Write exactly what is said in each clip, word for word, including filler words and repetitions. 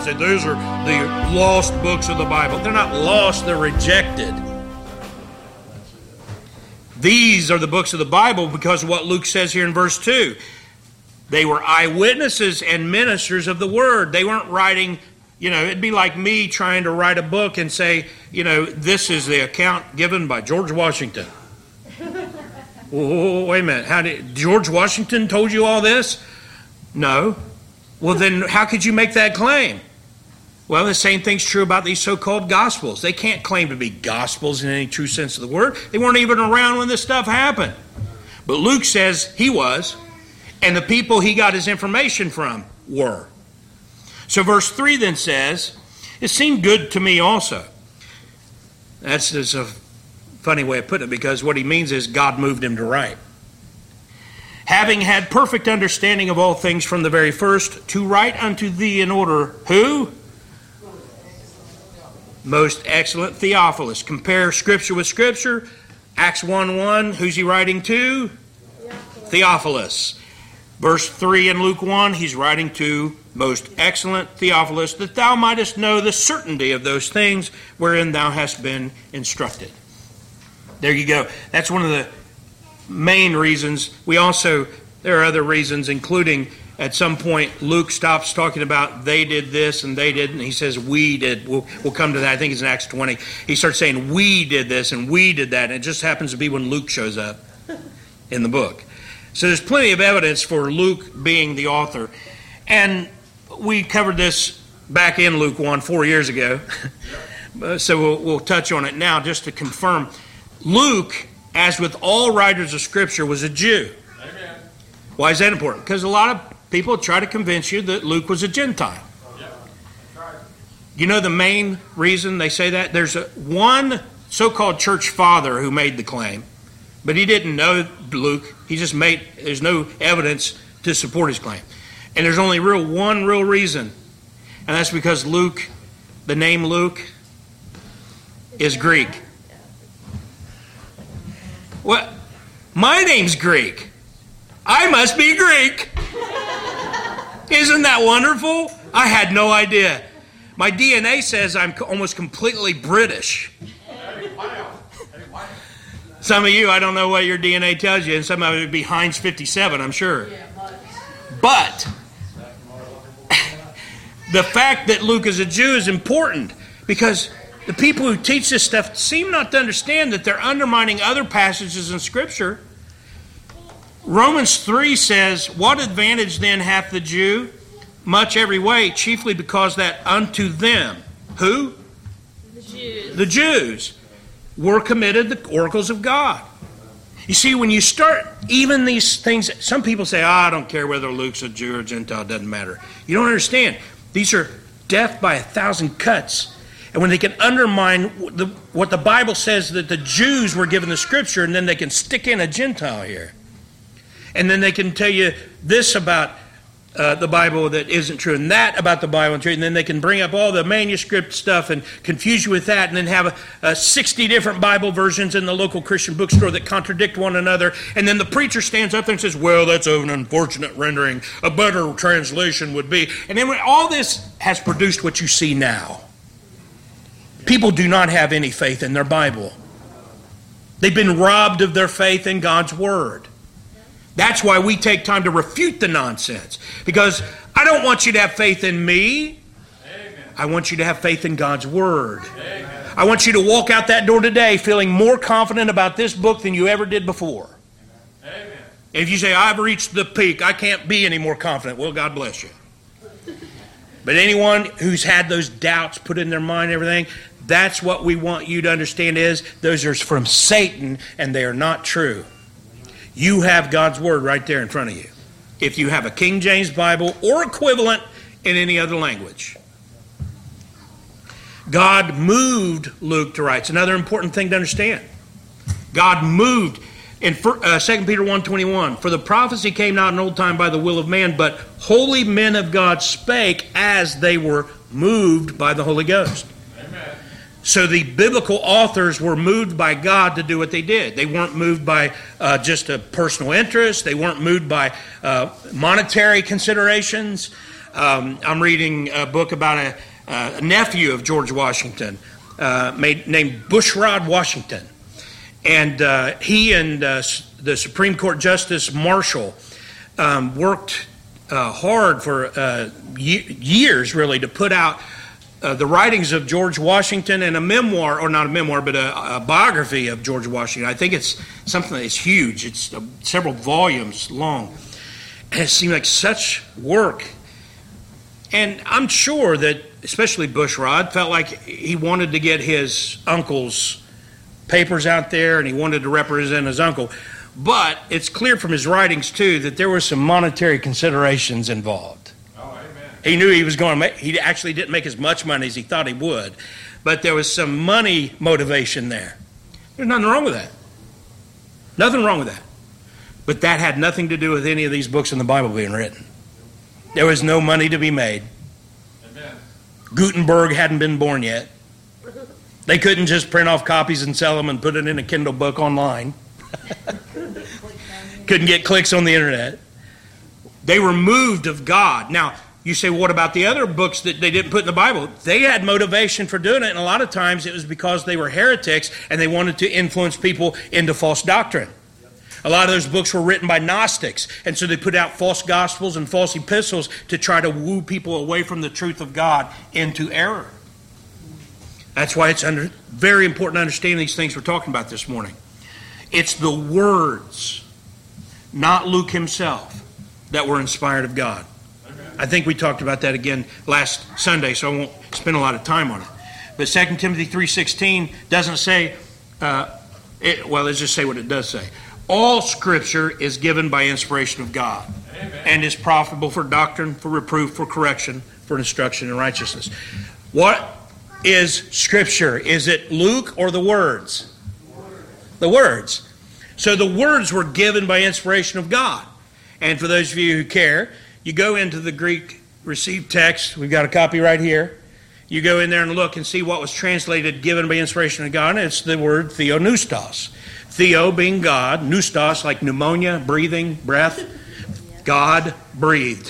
say those are the lost books of the Bible. They're not lost, they're rejected. These are the books of the Bible because of what Luke says here in verse two. They were eyewitnesses and ministers of the word. They weren't writing, you know, it'd be like me trying to write a book and say, you know, this is the account given by George Washington. Whoa, wait a minute. How did George Washington told you all this? No. Well, then how could you make that claim? Well, the same thing's true about these so-called gospels. They can't claim to be gospels in any true sense of the word. They weren't even around when this stuff happened. But Luke says he was, and the people he got his information from were. So verse three then says, it seemed good to me also. That's just a funny way of putting it, because what he means is God moved him to write. Having had perfect understanding of all things from the very first, to write unto thee in order, who? Most excellent Theophilus. Compare Scripture with Scripture. Acts one one, who's he writing to? Theophilus. Theophilus. Verse three in Luke one, he's writing to most excellent Theophilus, that thou mightest know the certainty of those things wherein thou hast been instructed. There you go. That's one of the main reasons. We also, there are other reasons, including at some point Luke stops talking about they did this and they did, and he says we did. We'll, we'll come to that. I think it's in Acts twenty. He starts saying we did this and we did that, and it just happens to be when Luke shows up in the book. So there's plenty of evidence for Luke being the author. And we covered this back in Luke one four years ago. So we'll, we'll touch on it now just to confirm. Luke, as with all writers of Scripture, was a Jew. Amen. Why is that important? Because a lot of people try to convince you that Luke was a Gentile. Yeah. Right. You know the main reason they say that? There's a, one so-called church father who made the claim, but he didn't know Luke. He just made, there's no evidence to support his claim. And there's only real one real reason, and that's because Luke, the name Luke, is Greek. What? My name's Greek. I must be Greek. Isn't that wonderful? I had no idea. My D N A says I'm almost completely British. Some of you, I don't know what your D N A tells you, and some of it would be Heinz fifty-seven, I'm sure. But the fact that Luke is a Jew is important, because the people who teach this stuff seem not to understand that they're undermining other passages in Scripture. Romans three says, what advantage then hath the Jew? Much every way, chiefly because that unto them, who? The Jews. The Jews were committed the oracles of God. You see, when you start, even these things, some people say, oh, I don't care whether Luke's a Jew or Gentile, it doesn't matter. You don't understand. These are death by a thousand cuts. And when they can undermine the, what the Bible says that the Jews were given the Scripture, and then they can stick in a Gentile here. And then they can tell you this about uh, the Bible that isn't true, and that about the Bible and true, and then they can bring up all the manuscript stuff and confuse you with that, and then have a, a sixty different Bible versions in the local Christian bookstore that contradict one another, and then the preacher stands up there and says, well, that's an unfortunate rendering. A better translation would be. And then when all this has produced what you see now. People do not have any faith in their Bible. They've been robbed of their faith in God's Word. That's why we take time to refute the nonsense. Because I don't want you to have faith in me. Amen. I want you to have faith in God's Word. Amen. I want you to walk out that door today feeling more confident about this book than you ever did before. Amen. If you say, I've reached the peak, I can't be any more confident, well, God bless you. But anyone who's had those doubts put in their mind and everything, that's what we want you to understand is those are from Satan and they are not true. You have God's Word right there in front of you. If you have a King James Bible or equivalent in any other language. God moved Luke to write. It's another important thing to understand. God moved. In uh, Second Peter one twenty-one, for the prophecy came not in old time by the will of man, but holy men of God spake as they were moved by the Holy Ghost. Amen. So the biblical authors were moved by God to do what they did. They weren't moved by uh, just a personal interest. They weren't moved by uh, monetary considerations. Um, I'm reading a book about a, a nephew of George Washington uh, made, named Bushrod Washington. And uh, he and uh, the Supreme Court Justice Marshall um, worked uh, hard for uh, ye- years, really, to put out uh, the writings of George Washington and a memoir, or not a memoir, but a, a biography of George Washington. I think it's something that's huge. It's uh, several volumes long. And it seemed like such work. And I'm sure that, especially Bushrod, felt like he wanted to get his uncle's papers out there, and he wanted to represent his uncle. But it's clear from his writings, too, that there were some monetary considerations involved. Oh, amen. He knew he was going to make, he actually didn't make as much money as he thought he would, but there was some money motivation there. There's nothing wrong with that. Nothing wrong with that. But that had nothing to do with any of these books in the Bible being written. There was no money to be made. Amen. Gutenberg hadn't been born yet. They couldn't just print off copies and sell them and put it in a Kindle book online. Couldn't get clicks on the internet. They were moved of God. Now, you say, well, what about the other books that they didn't put in the Bible? They had motivation for doing it, and a lot of times it was because they were heretics and they wanted to influence people into false doctrine. A lot of those books were written by Gnostics, and so they put out false gospels and false epistles to try to woo people away from the truth of God into error. That's why it's under, very important to understand these things we're talking about this morning. It's the words, not Luke himself, that were inspired of God. I think we talked about that again last Sunday, so I won't spend a lot of time on it. But Second Timothy three sixteen doesn't say, uh, it, well, let's just say what it does say. All Scripture is given by inspiration of God. Amen. And is profitable for doctrine, for reproof, for correction, for instruction in righteousness. What is Scripture? Is it Luke or the words? The words. So the words were given by inspiration of God. And for those of you who care, you go into the Greek received text. We've got a copy right here. You go in there and look and see what was translated, given by inspiration of God. And it's the word theopneustos. Theo being God, pneustos like pneumonia, breathing, breath. God breathed.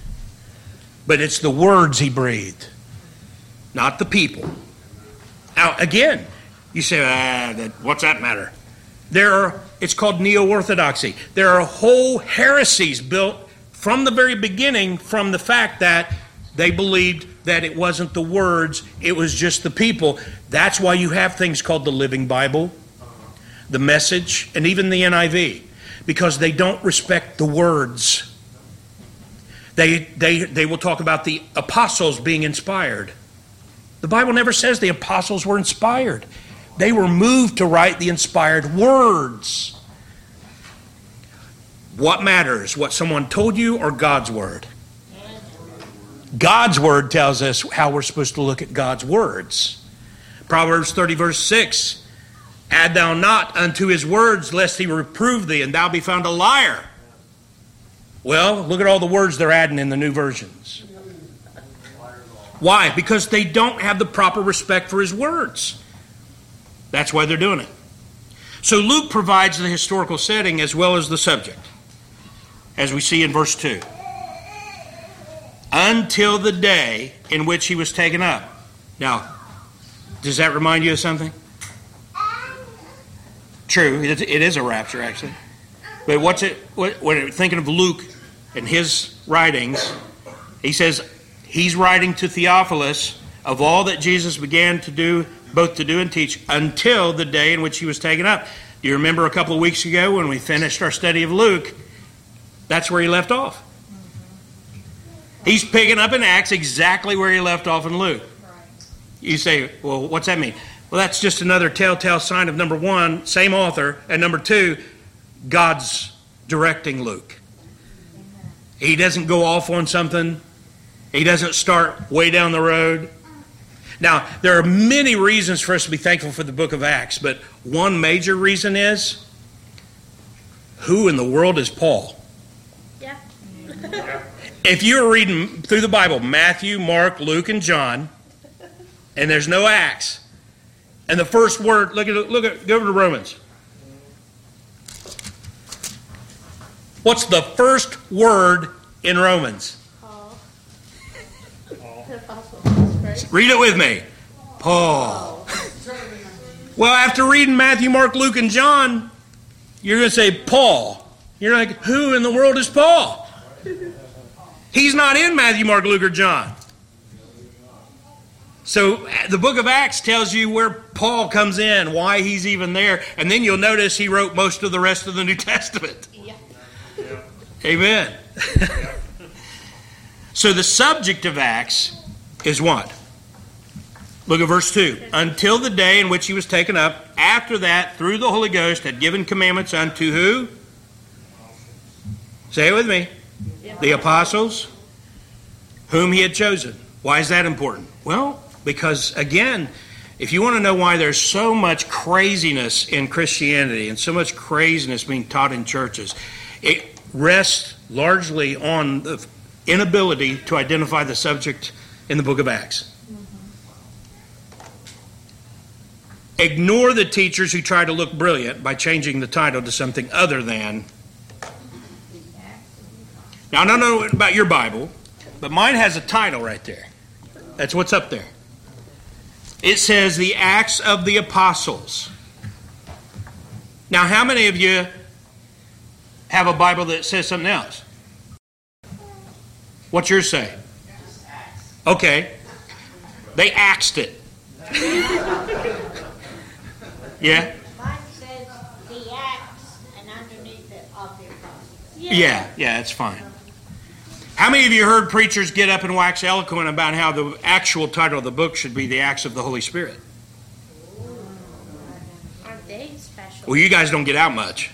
But it's the words he breathed, not the people. Now, again, you say, ah, that, what's that matter? There are, it's called neo-orthodoxy. There are whole heresies built from the very beginning from the fact that they believed that it wasn't the words, it was just the people. That's why you have things called the Living Bible, the Message, and even the N I V, because they don't respect the words. They, they, they will talk about the apostles being inspired. The Bible never says the apostles were inspired. They were moved to write the inspired words. What matters? What someone told you or God's word? God's word tells us how we're supposed to look at God's words. Proverbs thirty verse six. Add thou not unto his words, lest he reprove thee, and thou be found a liar. Well, look at all the words they're adding in the new versions. Why? Because they don't have the proper respect for his words. That's why they're doing it. So Luke provides the historical setting as well as the subject, as we see in verse two. Until the day in which he was taken up. Now, does that remind you of something? True, it is a rapture, actually. But what's it? When we're thinking of Luke and his writings, he says he's writing to Theophilus of all that Jesus began to do, both to do and teach, until the day in which he was taken up. Do you remember a couple of weeks ago when we finished our study of Luke? That's where he left off. He's picking up in Acts exactly where he left off in Luke. You say, well, what's that mean? Well, that's just another telltale sign of, number one, same author, and number two, God's directing Luke. He doesn't go off on something. He doesn't start way down the road. Now, there are many reasons for us to be thankful for the book of Acts, but one major reason is, who in the world is Paul? Yeah. If you're reading through the Bible, Matthew, Mark, Luke, and John, and there's no Acts, and the first word, look at look at go over to Romans. What's the first word in Romans? Paul. apostle was, right? Read it with me. Paul. Well, after reading Matthew, Mark, Luke, and John, you're going to say Paul. You're like, who in the world is Paul? He's not in Matthew, Mark, Luke, or John. So the book of Acts tells you where Paul comes in, why he's even there. And then you'll notice he wrote most of the rest of the New Testament. Yeah. Amen. So the subject of Acts is what? Look at verse two. Until the day in which he was taken up, after that, through the Holy Ghost, had given commandments unto who? Say it with me. The apostles, whom he had chosen. Why is that important? Well, because again, if you want to know why there's so much craziness in Christianity and so much craziness being taught in churches, it rests largely on the inability to identify the subject in the book of Acts. Ignore the teachers who try to look brilliant by changing the title to something other than. Now, I don't know about your Bible, but mine has a title right there. That's what's up there. It says the Acts of the Apostles. Now, how many of you have a Bible that says something else? What's yours say? Okay. They axed it. Yeah? Mine says the Acts, and underneath it, of the Apostles. Yeah, yeah, that's fine. How many of you heard preachers get up and wax eloquent about how the actual title of the book should be The Acts of the Holy Spirit? Aren't they special? Well, you guys don't get out much.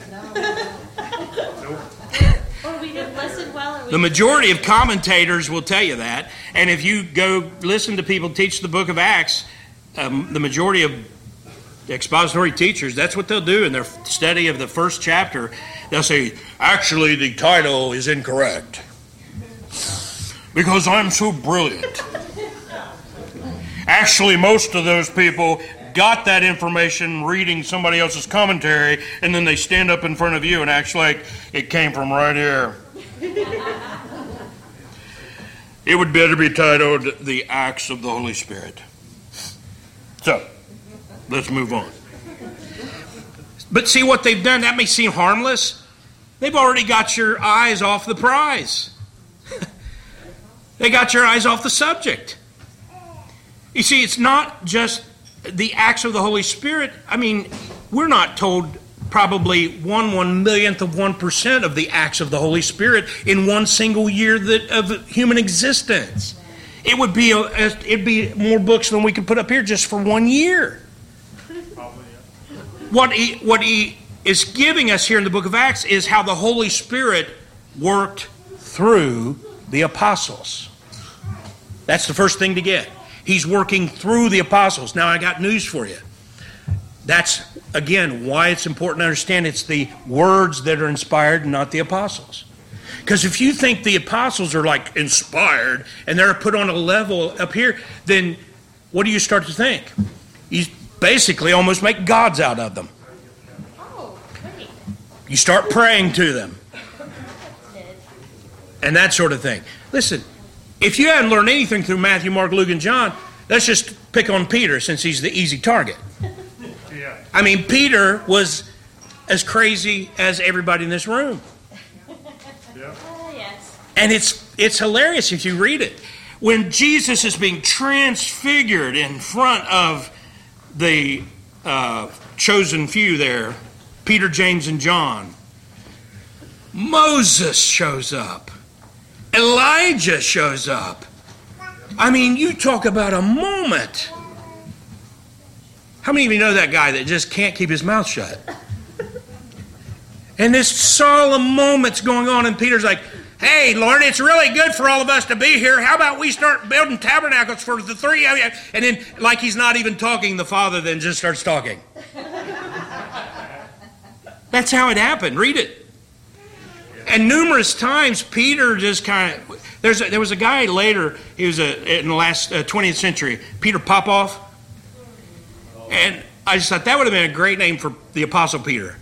Or we didn't listen well. Or we The majority of commentators will tell you that. And if you go listen to people teach the book of Acts, um, the majority of expository teachers, that's what they'll do in their study of the first chapter. They'll say, actually, the title is incorrect because I'm so brilliant. Actually, most of those people got that information reading somebody else's commentary, and then they stand up in front of you and act like it came from right here. It would better be titled The Acts of the Holy Spirit. So, let's move on. But see what they've done, that may seem harmless. They've already got your eyes off the prize. They got your eyes off the subject. You see, it's not just the acts of the Holy Spirit. I mean, we're not told probably one one millionth of one percent of the acts of the Holy Spirit in one single year that, of human existence. It would be a, it'd be more books than we could put up here just for one year. What he, what he is giving us here in the book of Acts is how the Holy Spirit worked through the apostles. That's the first thing to get. He's working through the apostles. Now, I got news for you. That's, again, why it's important to understand it's the words that are inspired and not the apostles. Because if you think the apostles are like inspired and they're put on a level up here, then what do you start to think? You basically almost make gods out of them. Oh, great. You start praying to them. And that sort of thing. Listen, if you haven't learned anything through Matthew, Mark, Luke, and John, let's just pick on Peter since he's the easy target. Yeah. I mean, Peter was as crazy as everybody in this room. Yeah. Oh, yes. And it's it's hilarious if you read it. When Jesus is being transfigured in front of the uh, chosen few there, Peter, James, and John, Moses shows up. Elijah shows up. I mean, you talk about a moment. How many of you know that guy that just can't keep his mouth shut? And this solemn moment's going on, and Peter's like, hey, Lord, it's really good for all of us to be here. How about we start building tabernacles for the three of you? And then, like he's not even talking, the Father then just starts talking. That's how it happened. Read it. And numerous times, Peter just kind of... There's a, there was a guy later, he was a, in the last uh, twentieth century, Peter Popoff. And I just thought that would have been a great name for the Apostle Peter.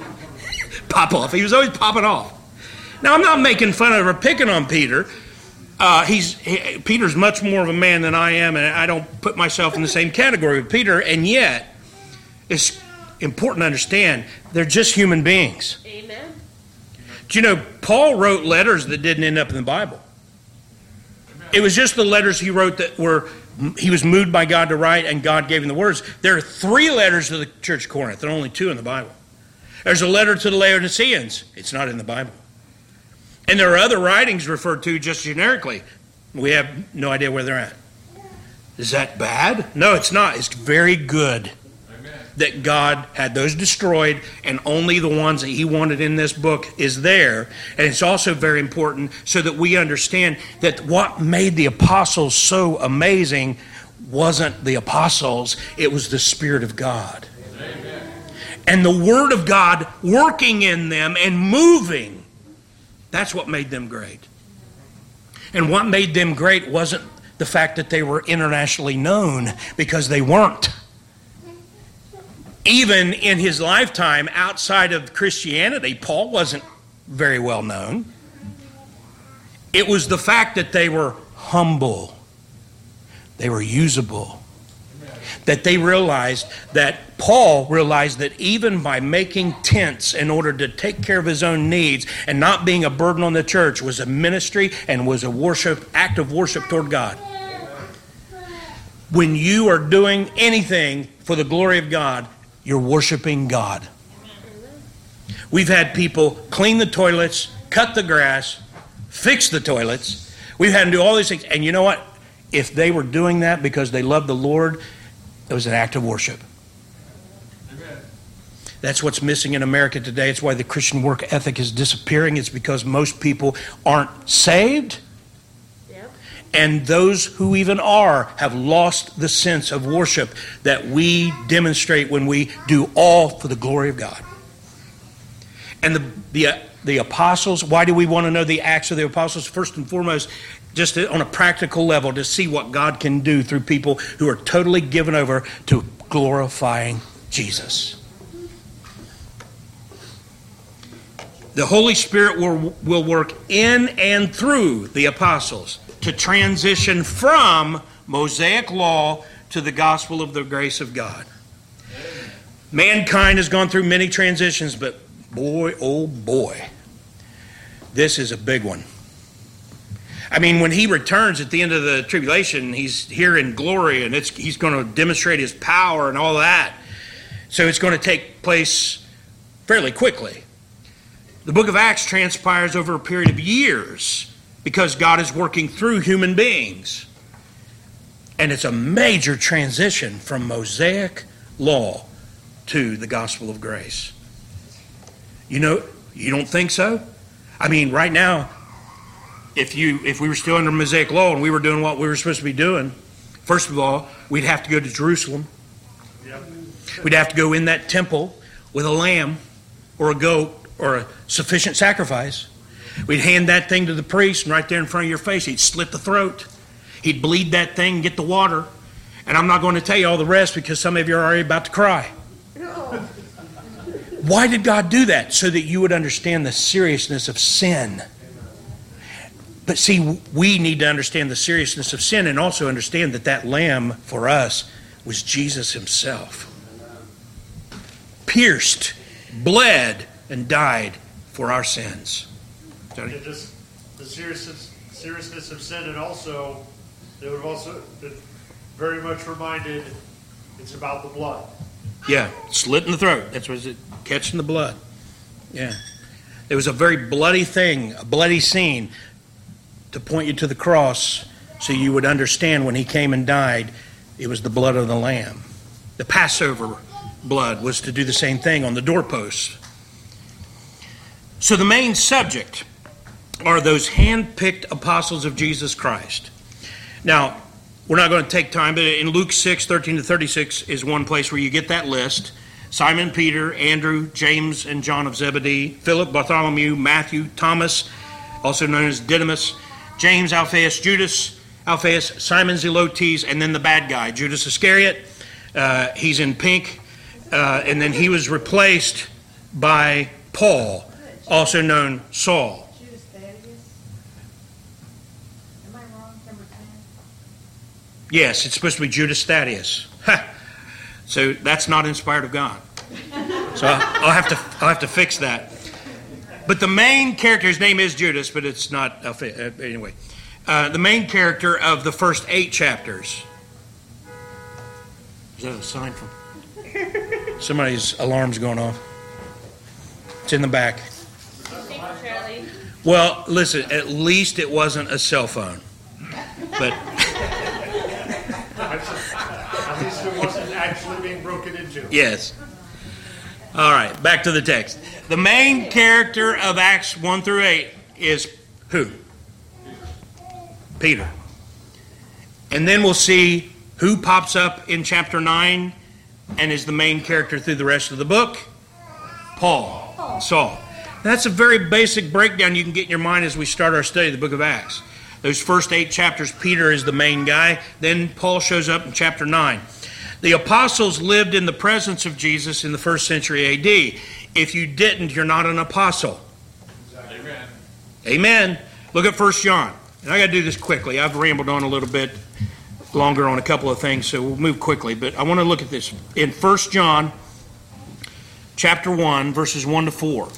Popoff. He was always popping off. Now, I'm not making fun of or picking on Peter, Uh, he's he, Peter's much more of a man than I am, and I don't put myself in the same category with Peter. And yet, it's important to understand they're just human beings. Amen. Do you know Paul wrote letters that didn't end up in the Bible? It was just the letters he wrote that were he was moved by God to write, and God gave him the words. There are three letters to the church of Corinth. There are only two in the Bible. There's a letter to the Laodiceans. It's not in the Bible. And there are other writings referred to just generically. We have no idea where they're at. Is that bad? No, it's not. It's very good Amen. That God had those destroyed, and only the ones that he wanted in this book is there. And it's also very important so that we understand that what made the apostles so amazing wasn't the apostles, it was the Spirit of God. Amen. And the Word of God working in them and moving. That's what made them great. And what made them great wasn't the fact that they were internationally known, because they weren't. Even in his lifetime, outside of Christianity, Paul wasn't very well known. It was the fact that they were humble. They were usable. That they realized that Paul realized that even by making tents in order to take care of his own needs and not being a burden on the church was a ministry and was a worship, act of worship toward God. When you are doing anything for the glory of God, you're worshiping God. We've had people clean the toilets, cut the grass, fix the toilets. We've had them do all these things. And you know what? If they were doing that because they loved the Lord, it was an act of worship. Amen. That's what's missing in America today. It's why the Christian work ethic is disappearing. It's because most people aren't saved. Yep. And those who even are have lost the sense of worship that we demonstrate when we do all for the glory of God. And the the, uh, the apostles, why do we want to know the acts of the apostles? First and foremost, just on a practical level, to see what God can do through people who are totally given over to glorifying Jesus. The Holy Spirit will, will work in and through the apostles to transition from Mosaic law to the gospel of the grace of God. Mankind has gone through many transitions, but boy, oh boy, this is a big one. I mean, when he returns at the end of the tribulation, he's here in glory, and it's, he's going to demonstrate his power and all that. So it's going to take place fairly quickly. The book of Acts transpires over a period of years because God is working through human beings. And it's a major transition from Mosaic law to the gospel of grace. You know, you don't think so? I mean, right now, If you if we were still under Mosaic law and we were doing what we were supposed to be doing, first of all, we'd have to go to Jerusalem. Yep. We'd have to go in that temple with a lamb or a goat or a sufficient sacrifice. We'd hand that thing to the priest, and right there in front of your face, he'd slit the throat. He'd bleed that thing and get the water. And I'm not going to tell you all the rest because some of you are already about to cry. No. Why did God do that? So that you would understand the seriousness of sin. But see, we need to understand the seriousness of sin and also understand that that lamb for us was Jesus himself. Pierced, bled, and died for our sins. It just, the seriousness, seriousness of sin, and also, they would have also been very much reminded it's about the blood. Yeah, slit in the throat. That's what it, catching the blood. Yeah. It was a very bloody thing, a bloody scene, to point you to the cross so you would understand when he came and died, it was the blood of the Lamb. The Passover blood was to do the same thing on the doorposts. So the main subject are those hand-picked apostles of Jesus Christ. Now, we're not going to take time, but in Luke six, thirteen to thirty-six is one place where you get that list. Simon, Peter, Andrew, James, and John of Zebedee, Philip, Bartholomew, Matthew, Thomas, also known as Didymus, James, Alphaeus, Judas, Alphaeus, Simon Zelotes, and then the bad guy, Judas Iscariot. Uh, he's in pink. Uh, and then he was replaced by Paul, also known Saul. Yes, it's supposed to be Judas Thaddeus. So that's not inspired of God. So I'll have to I'll have to fix that. But the main character, his name is Judas, but it's not uh, anyway. Uh, the main character of the first eight chapters. Is that a sign from somebody's alarm's going off? It's in the back. Charlie. Well, listen. At least it wasn't a cell phone. But At least it wasn't actually being broken into. yes. All right, back to the text. The main character of Acts one through eight is who? Peter. And then we'll see who pops up in chapter nine and is the main character through the rest of the book. Paul. Saul. That's a very basic breakdown you can get in your mind as we start our study of the book of Acts. Those first eight chapters, Peter is the main guy. Then Paul shows up in chapter nine. The apostles lived in the presence of Jesus in the first century A D. If you didn't, you're not an apostle. Amen. Amen. Look at First John. And I got to do this quickly. I've rambled on a little bit longer on a couple of things, so we'll move quickly. But I want to look at this. In First John chapter one, verses one to four.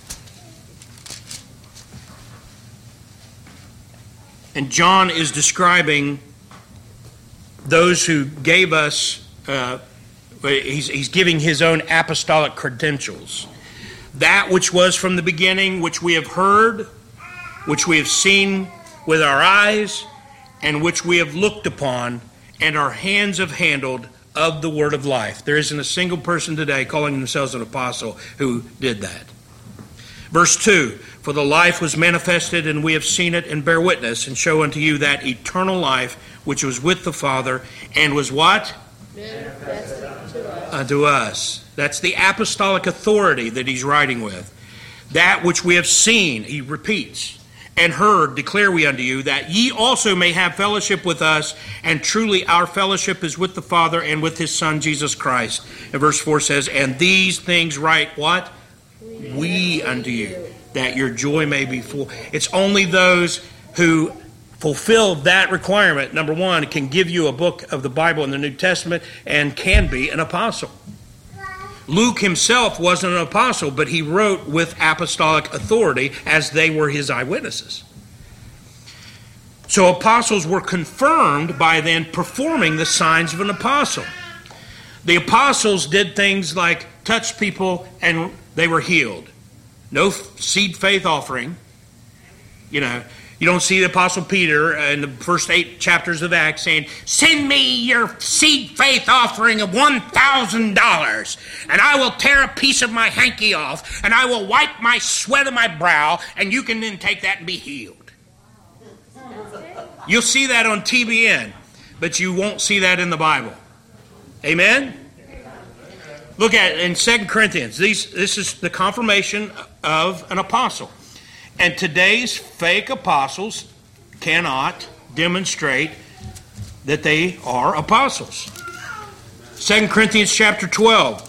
And John is describing those who gave us, uh, he's, he's giving his own apostolic credentials. That which was from the beginning, which we have heard, which we have seen with our eyes, and which we have looked upon, and our hands have handled of the word of life. There isn't a single person today calling themselves an apostle who did that. Verse two, for the life was manifested, and we have seen it, and bear witness, and show unto you that eternal life which was with the Father, and was what? Manifested to us. Unto us. That's the apostolic authority that he's writing with. That which we have seen, he repeats, and heard, declare we unto you, that ye also may have fellowship with us, and truly our fellowship is with the Father and with his Son, Jesus Christ. And verse four says, and these things write what? We unto you, that your joy may be full. It's only those who fulfill that requirement, number one, can give you a book of the Bible in the New Testament and can be an apostle. Luke himself wasn't an apostle, but he wrote with apostolic authority as they were his eyewitnesses. So apostles were confirmed by then performing the signs of an apostle. The apostles did things like touch people and they were healed. No seed faith offering. You know, you don't see the Apostle Peter in the first eight chapters of Acts saying, send me your seed faith offering of one thousand dollars, and I will tear a piece of my hanky off, and I will wipe my sweat of my brow, and you can then take that and be healed. You'll see that on T B N, but you won't see that in the Bible. Amen? Look at it in Second Corinthians. These, this is the confirmation of an apostle. And today's fake apostles cannot demonstrate that they are apostles. Second Corinthians chapter twelve,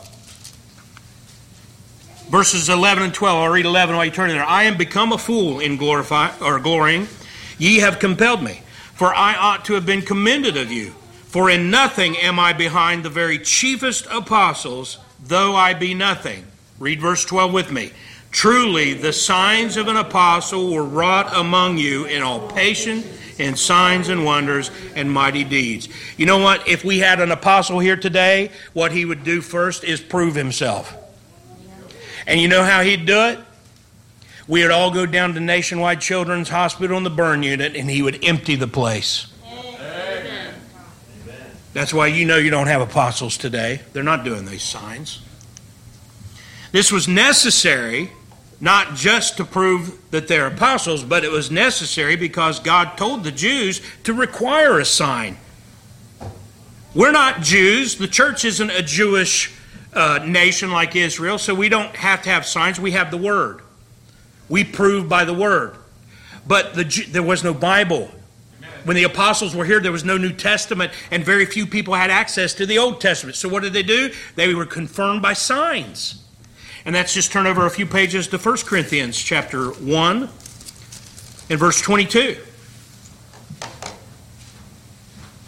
verses eleven and twelve. I'll read eleven while you turn in there. I am become a fool in glorify or glorying. Ye have compelled me, for I ought to have been commended of you. For in nothing am I behind the very chiefest apostles, though I be nothing. Read verse twelve with me. Truly, the signs of an apostle were wrought among you in all patience, in signs and wonders, and mighty deeds. You know what? If we had an apostle here today, what he would do first is prove himself. And you know how he'd do it? We would all go down to Nationwide Children's Hospital in the burn unit, and he would empty the place. Amen. That's why you know you don't have apostles today. They're not doing these signs. This was necessary not just to prove that they're apostles, but it was necessary because God told the Jews to require a sign. We're not Jews. The church isn't a Jewish uh, nation like Israel, so we don't have to have signs. We have the Word. We prove by the Word. But the, there was no Bible. When the apostles were here, there was no New Testament, and very few people had access to the Old Testament. So what did they do? They were confirmed by signs. And that's just turn over a few pages to First Corinthians chapter one and verse twenty-two.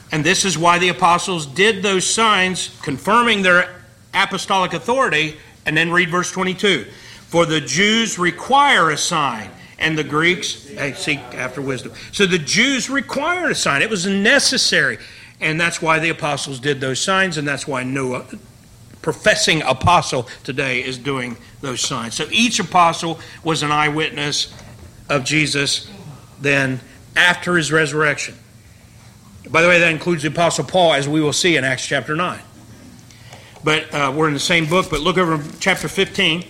And this is why the apostles did those signs, confirming their apostolic authority. And then read verse twenty-two. For the Jews require a sign, and the Greeks hey, seek after wisdom. So the Jews required a sign. It was necessary. And that's why the apostles did those signs, and that's why no professing apostle today is doing those signs. So each apostle was an eyewitness of Jesus then after his resurrection. By the way, that includes the Apostle Paul, as we will see in Acts chapter nine. But uh, we're in the same book, but look over chapter fifteen.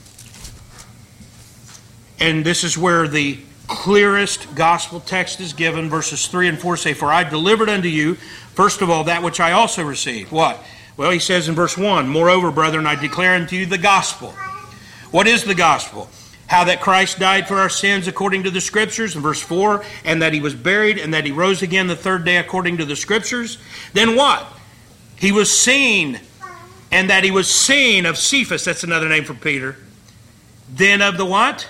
And this is where the clearest gospel text is given. Verses three and four say, For I delivered unto you, first of all, that which I also received. What? Well, he says in verse one, Moreover, brethren, I declare unto you the gospel. What is the gospel? How that Christ died for our sins according to the Scriptures, in verse four, and that he was buried, and that he rose again the third day according to the Scriptures. Then what? He was seen, and that he was seen of Cephas, that's another name for Peter. Then of the what?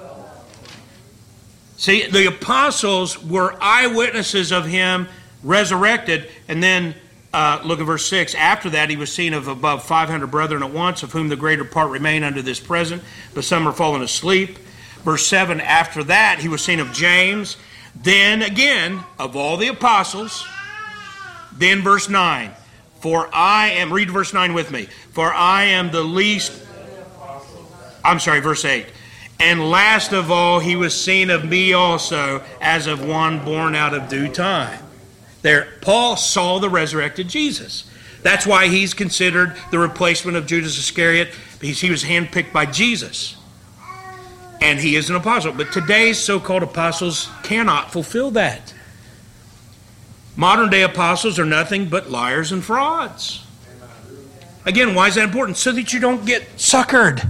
See, the apostles were eyewitnesses of him resurrected, and then uh, look at verse six. After that, he was seen of above five hundred brethren at once, of whom the greater part remain unto this present, but some are fallen asleep. Verse seven, after that, he was seen of James. Then again, of all the apostles. Then verse nine, for I am, read verse nine with me, for I am the least, I'm sorry, verse eight. And last of all, he was seen of me also, as of one born out of due time. There, Paul saw the resurrected Jesus. That's why he's considered the replacement of Judas Iscariot, because he was handpicked by Jesus. And he is an apostle. But today's so-called apostles cannot fulfill that. Modern day apostles are nothing but liars and frauds. Again, why is that important? So that you don't get suckered.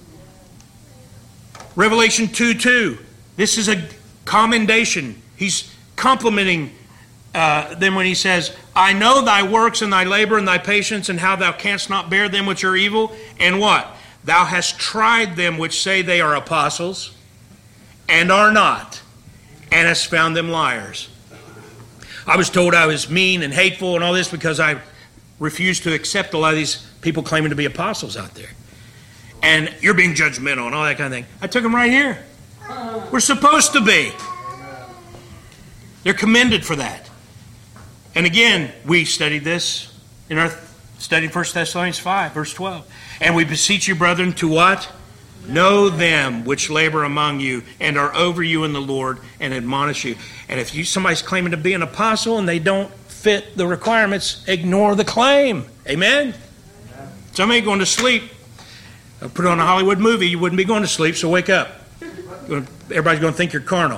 Revelation two two. This is a commendation. He's complimenting uh, them when he says, I know thy works and thy labor and thy patience, and how thou canst not bear them which are evil. And what? Thou hast tried them which say they are apostles, and are not, and hast found them liars. I was told I was mean and hateful and all this because I refused to accept a lot of these people claiming to be apostles out there. And you're being judgmental and all that kind of thing. I took them right here. We're supposed to be. They're commended for that. And again, we studied this in our study First Thessalonians five, verse twelve. And we beseech you, brethren, to what? Know them which labor among you and are over you in the Lord, and admonish you. And if you somebody's claiming to be an apostle and they don't fit the requirements, ignore the claim. Amen? Amen. Somebody going to sleep. I'll put on a Hollywood movie, you wouldn't be going to sleep, so wake up. Everybody's going to think you're carnal.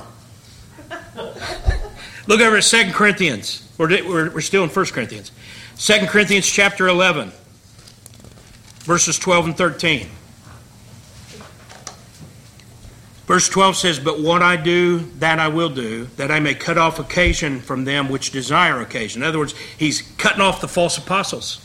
Look over at Second Corinthians. We're, we're, we're still in First Corinthians. Second Corinthians chapter eleven, verses twelve and thirteen. Verse twelve says, But what I do, that I will do, that I may cut off occasion from them which desire occasion. In other words, he's cutting off the false apostles.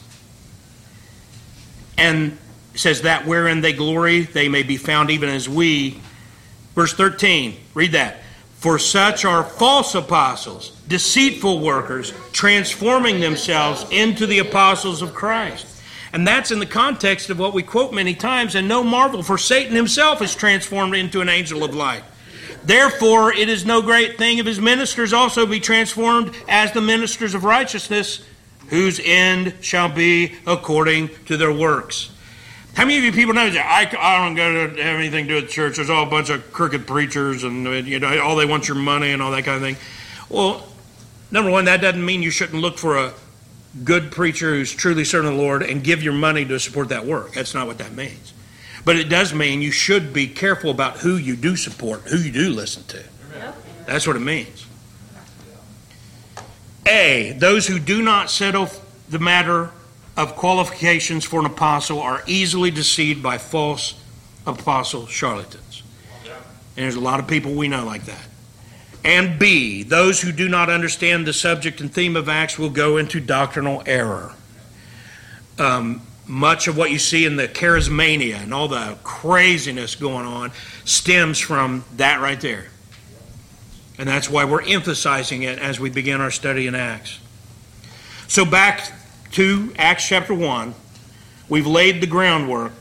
And says that wherein they glory, they may be found even as we. Verse thirteen, read that. For such are false apostles, deceitful workers, transforming themselves into the apostles of Christ. And that's in the context of what we quote many times, and no marvel, for Satan himself is transformed into an angel of light. Therefore, it is no great thing if his ministers also be transformed as the ministers of righteousness, whose end shall be according to their works. How many of you people know that I, I don't go to have anything to do with church? There's all a bunch of crooked preachers, and you know all they want your money and all that kind of thing. Well, number one, that doesn't mean you shouldn't look for a good preacher who's truly serving the Lord and give your money to support that work. That's not what that means. But it does mean you should be careful about who you do support, who you do listen to. That's what it means. A, those who do not settle the matter of qualifications for an apostle are easily deceived by false apostle charlatans. And there's a lot of people we know like that. And B, those who do not understand the subject and theme of Acts will go into doctrinal error. Um, much of what you see in the charismania and all the craziness going on stems from that right there. And that's why we're emphasizing it as we begin our study in Acts. So back to Acts chapter one. We've laid the groundwork.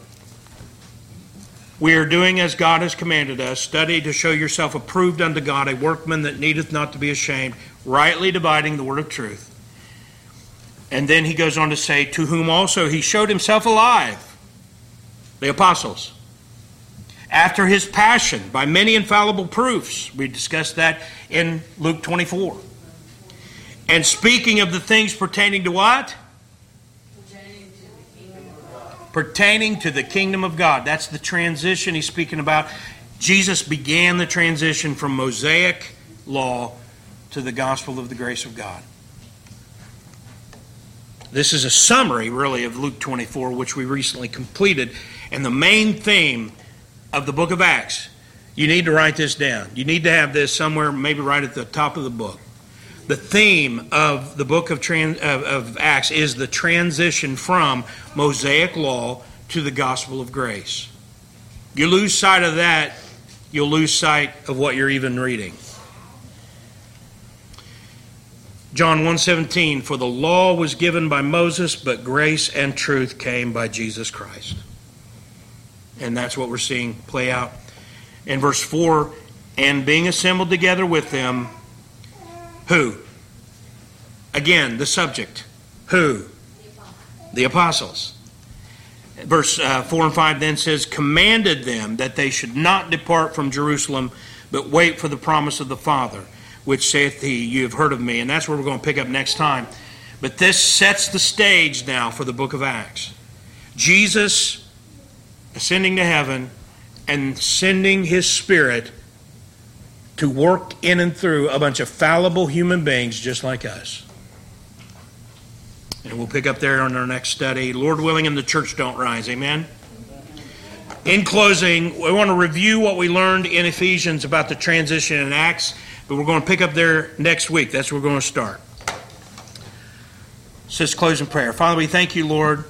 We are doing as God has commanded us. Study to show yourself approved unto God, a workman that needeth not to be ashamed, rightly dividing the word of truth. And then he goes on to say, to whom also he showed himself alive, the apostles, after his passion, by many infallible proofs. We discussed that in Luke twenty-four. And speaking of the things pertaining to what? Pertaining to the kingdom of God. That's the transition he's speaking about. Jesus began the transition from Mosaic law to the gospel of the grace of God. This is a summary, really, of Luke twenty-four, which we recently completed. And the main theme of the book of Acts, you need to write this down. You need to have this somewhere, maybe right at the top of the book. The theme of the book of, trans, of, of Acts is the transition from Mosaic law to the gospel of grace. You lose sight of that, you'll lose sight of what you're even reading. John one seventeen, for the law was given by Moses, but grace and truth came by Jesus Christ. And that's what we're seeing play out. In verse four, and being assembled together with them, who? Again, the subject. Who? The apostles. Verse uh, four and five then says, commanded them that they should not depart from Jerusalem, but wait for the promise of the Father, which saith he, you have heard of me. And that's where we're going to pick up next time. But this sets the stage now for the book of Acts. Jesus ascending to heaven and sending his Spirit to work in and through a bunch of fallible human beings just like us. And we'll pick up there on our next study. Lord willing, and the church don't rise. Amen? In closing, we want to review what we learned in Ephesians about the transition in Acts, but we're going to pick up there next week. That's where we're going to start. So let's close in prayer. Father, we thank you, Lord.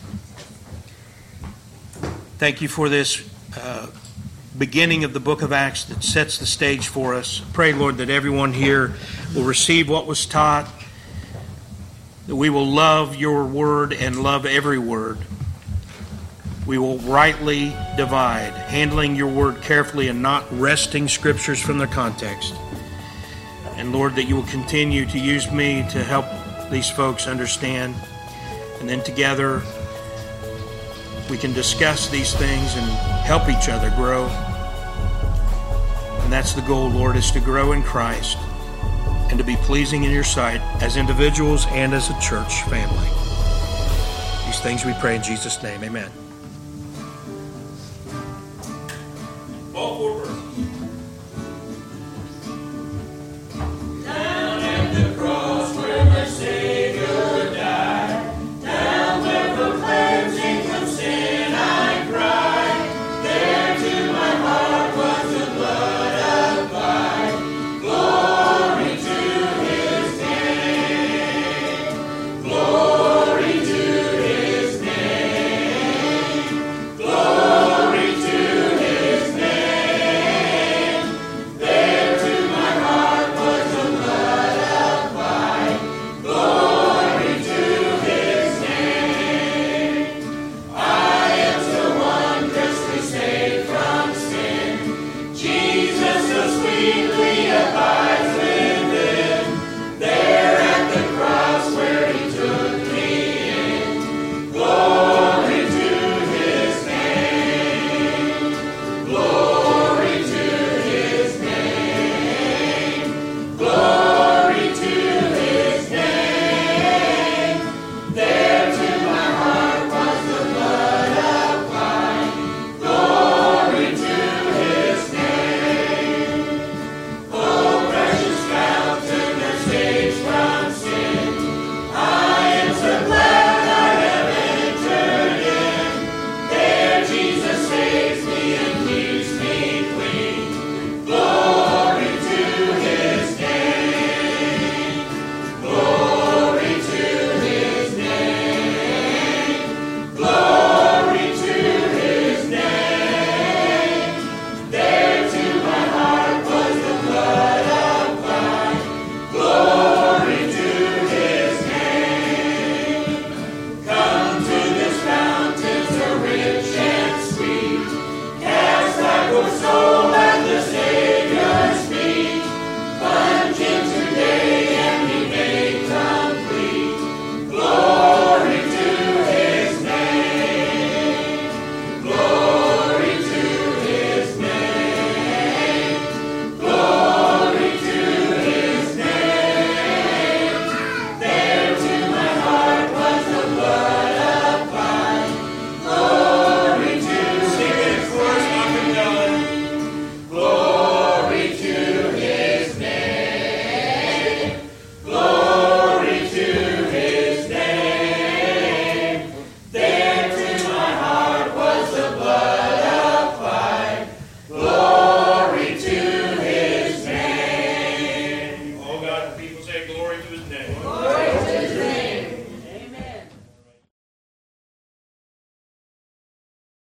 Thank you for this uh, beginning of the book of Acts that sets the stage for us. Pray, Lord, that everyone here will receive what was taught, that we will love your word and love every word. We will rightly divide, handling your word carefully and not wresting scriptures from their context. And Lord, that you will continue to use me to help these folks understand. And then together we can discuss these things and help each other grow. And that's the goal, Lord, is to grow in Christ and to be pleasing in your sight as individuals and as a church family. These things we pray in Jesus' name. Amen. All four verses. Down at the cross where my Savior died, down where for cleansing from sin I cried, there to my heart was the blood applied. Glory to his name, glory to his name, glory to his name. say glory to his name. Glory to his name.